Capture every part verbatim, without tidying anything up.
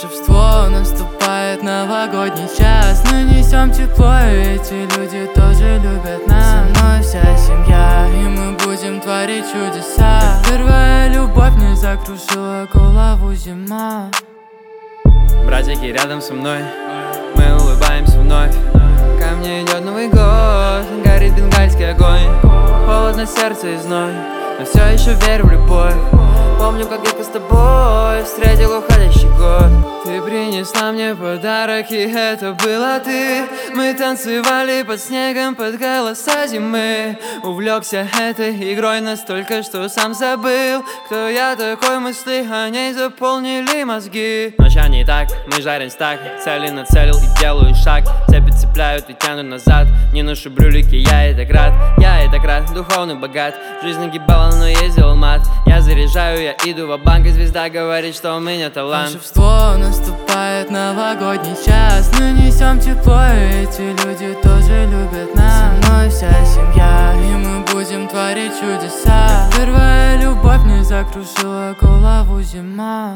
Волшебство наступает, новогодний час. Мы несем тепло, и эти люди тоже любят нас. Со мной вся семья, и мы будем творить чудеса. Как первая любовь не закружила голову зима. Братики рядом со мной, мы улыбаемся вновь. Ко мне идет Новый год, горит бенгальский огонь. Холодно сердце и зной, но все еще верю в любовь. Помню, как я с тобой встретил уходящий год. Ты принесла мне подарок, и это была ты. Мы танцевали под снегом, под голоса зимы. Увлекся этой игрой настолько, что сам забыл, кто я такой, мысли о ней заполнили мозги. Ноча не так, мы жарим стак, цели нацелил и делаю шаг. Цепи цепляют и тянут назад, не ношу брюлики, я это рад. Я это рад, духовно богат, жизнь нагибала, но ездил мат. Я заряжаю, я иду ва-банк, и звезда говорит, что у меня талант. Волшебство наступает, новогодний час. Мы несем тепло, и эти люди тоже любят нас. Со мной вся семья, и мы будем творить чудеса. Как первая любовь не закружила голову зима.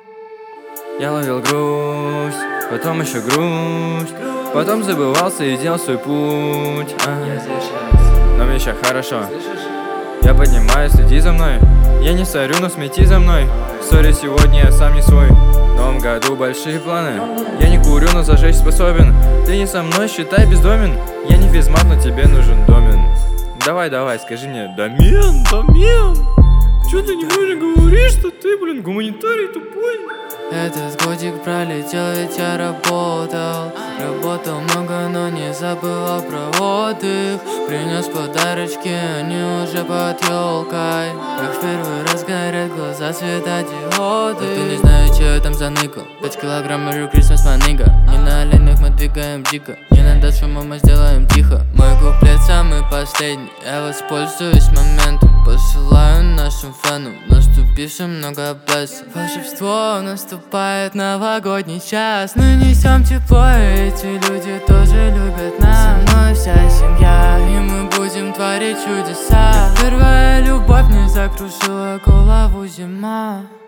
Я ловил грусть, потом еще грусть, потом забывался и делал свой путь. а. Но мне сейчас хорошо. Я поднимаюсь, следи за мной. Я не сорю, но смети за мной. Сори, сегодня я сам не свой. В новом году большие планы. Я не курю, но зажечь способен. Ты не со мной, считай, бездомен. Я не физмат, но тебе нужен домен. Давай, давай, скажи мне: домен, домен. Чё ты не можешь говорить, что ты, блин, гуманитарий тупой? Этот годик пролетел, ведь я работал. Работал много, но не забыл про отдых. Принес подарочки, они уже под елкой. Как в первый раз горят глаза светодиоды. Ты не знаю, че я там заныкал. Пять килограмм, Merry Christmas, my nigga. Не на оленях мы двигаем дико. Не надо шума, мы сделаем тихо. Мой куплет самый последний, я воспользуюсь моментом. Посылаю нашим фанам, наступившим много блессов. Волшебство наступает, новогодний час. Мы несем тепло, и эти люди тоже любят нас. Со мной вся семья, и мы будем творить чудеса. Как первая любовь не закружила голову зима.